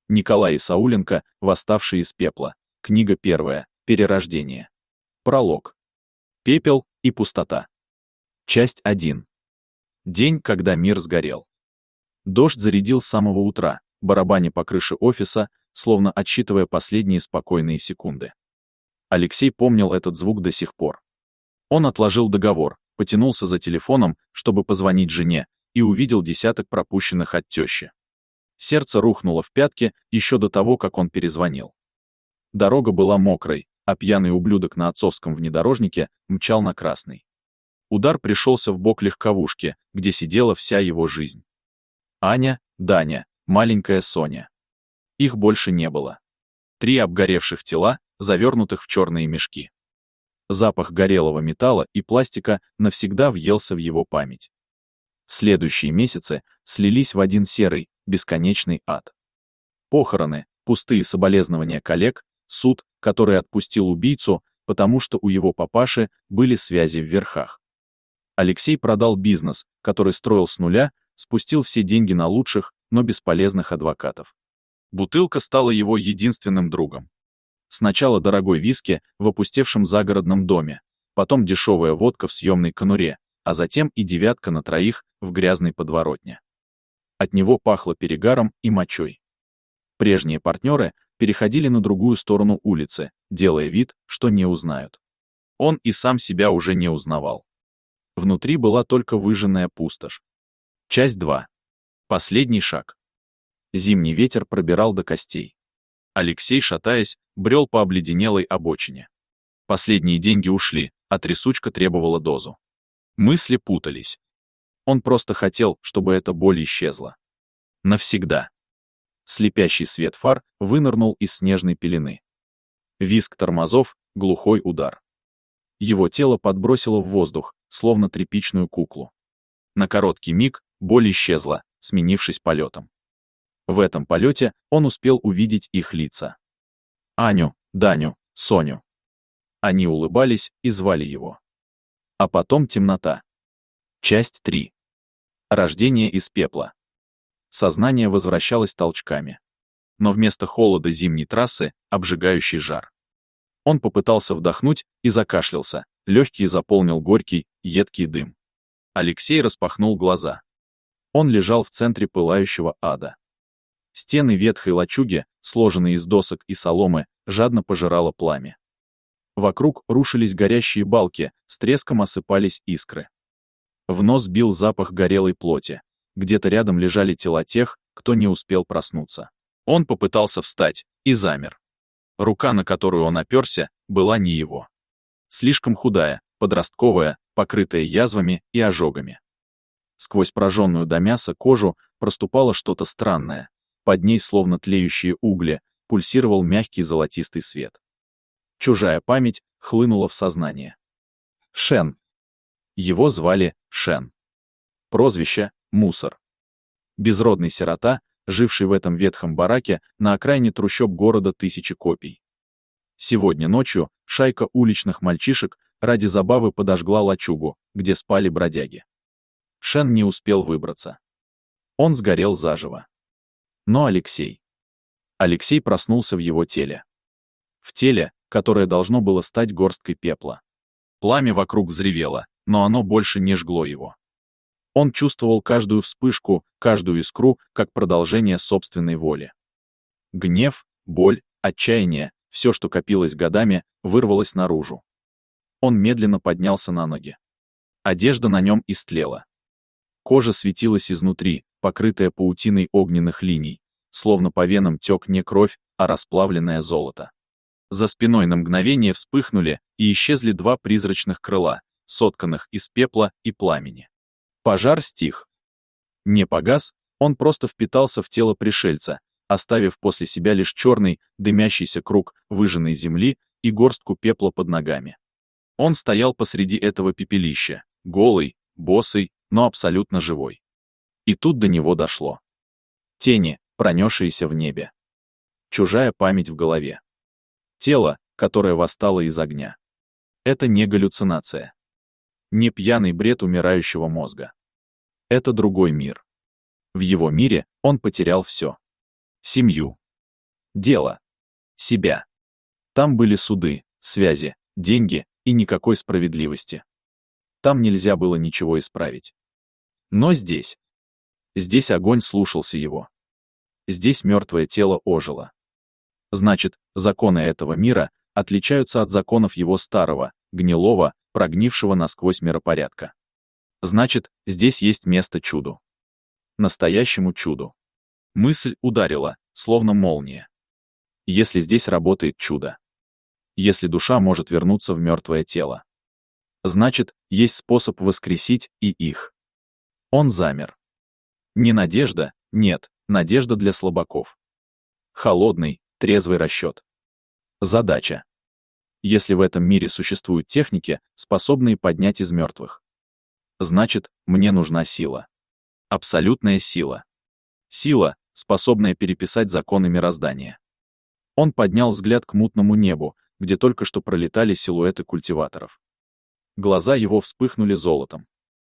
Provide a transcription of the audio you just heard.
Николай Исауленко, «Восставший из пепла». Книга 1. Перерождение. Пролог. Пепел и пустота. Часть 1. День, когда мир сгорел. Дождь зарядил с самого утра, барабаня по крыше офиса, словно отсчитывая последние спокойные секунды. Алексей помнил этот звук до сих пор. Он отложил договор, потянулся за телефоном, чтобы позвонить жене, и увидел десяток пропущенных от тещи. Сердце рухнуло в пятки еще до того, как он перезвонил. Дорога была мокрой, а пьяный ублюдок на отцовском внедорожнике мчал на красный. Удар пришелся в бок легковушки, где сидела вся его жизнь. Аня, Даня, маленькая Соня. Их больше не было. 3 обгоревших тела, завернутых в черные мешки. Запах горелого металла и пластика навсегда въелся в его память. Следующие месяцы слились в один серый, бесконечный ад. Похороны, пустые соболезнования коллег, суд, который отпустил убийцу, потому что у его папаши были связи в верхах. Алексей продал бизнес, который строил с нуля, спустил все деньги на лучших, но бесполезных адвокатов. Бутылка стала его единственным другом. Сначала дорогой виски в опустевшем загородном доме, потом дешевая водка в съемной конуре, а затем и 9 на 3 в грязной подворотне. От него пахло перегаром и мочой. Прежние партнеры переходили на другую сторону улицы, делая вид, что не узнают. Он и сам себя уже не узнавал. Внутри была только выжженная пустошь. Часть 2. Последний шаг. Зимний ветер пробирал до костей. Алексей, шатаясь, брел по обледенелой обочине. Последние деньги ушли, а трясучка требовала дозу. Мысли путались. Он просто хотел, чтобы эта боль исчезла. Навсегда. Слепящий свет фар вынырнул из снежной пелены. Визг тормозов, глухой удар. Его тело подбросило в воздух, словно тряпичную куклу. На короткий миг боль исчезла, сменившись полетом. В этом полете он успел увидеть их лица. Аню, Даню, Соню. Они улыбались и звали его. А потом темнота. Часть 3. Рождение из пепла. Сознание возвращалось толчками. Но вместо холода зимней трассы — обжигающий жар. Он попытался вдохнуть и закашлялся, легкие заполнил горький, едкий дым. Алексей распахнул глаза. Он лежал в центре пылающего ада. Стены ветхой лачуги, сложенные из досок и соломы, жадно пожирало пламя. Вокруг рушились горящие балки, с треском осыпались искры. В нос бил запах горелой плоти. Где-то рядом лежали тела тех, кто не успел проснуться. Он попытался встать и замер. Рука, на которую он оперся, была не его. Слишком худая, подростковая, покрытая язвами и ожогами. Сквозь прожженную до мяса кожу проступало что-то странное. Под ней, словно тлеющие угли, пульсировал мягкий золотистый свет. Чужая память хлынула в сознание. Шен. Его звали Шен. Прозвище — Мусор. Безродный сирота, живший в этом ветхом бараке на окраине трущоб города Тысячи Копий. Сегодня ночью шайка уличных мальчишек ради забавы подожгла лачугу, где спали бродяги. Шен не успел выбраться. Он сгорел заживо. Но Алексей проснулся в его теле. В теле, которое должно было стать горсткой пепла. Пламя вокруг взревело, но оно больше не жгло его. Он чувствовал каждую вспышку, каждую искру, как продолжение собственной воли. Гнев, боль, отчаяние, все, что копилось годами, вырвалось наружу. Он медленно поднялся на ноги. Одежда на нем истлела. Кожа светилась изнутри, покрытая паутиной огненных линий, словно по венам тек не кровь, а расплавленное золото. За спиной на мгновение вспыхнули и исчезли 2 призрачных крыла, сотканных из пепла и пламени. Пожар стих. Не погас, он просто впитался в тело пришельца, оставив после себя лишь черный, дымящийся круг выжженной земли и горстку пепла под ногами. Он стоял посреди этого пепелища, голый, босый, но абсолютно живой. И тут до него дошло. Тени, пронесшиеся в небе. Чужая память в голове. Тело, которое восстало из огня. Это не галлюцинация. Не пьяный бред умирающего мозга. Это другой мир. В его мире он потерял все. Семью, Дело. Себя. Там были суды, связи, деньги и никакой справедливости. Там нельзя было ничего исправить. Но здесь. Здесь огонь слушался его. Здесь мертвое тело ожило. Значит, законы этого мира отличаются от законов его старого, гнилого, прогнившего насквозь миропорядка. Значит, здесь есть место чуду. Настоящему чуду. Мысль ударила, словно молния. Если здесь работает чудо. Если душа может вернуться в мертвое тело. Значит, есть способ воскресить и их. Он замер. Не надежда, нет, надежда для слабаков. Холодный, трезвый расчет. Задача. Если в этом мире существуют техники, способные поднять из мертвых. Значит, мне нужна сила. Абсолютная сила. Сила, способная переписать законы мироздания. Он поднял взгляд к мутному небу, где только что пролетали силуэты культиваторов. Глаза его вспыхнули золотом.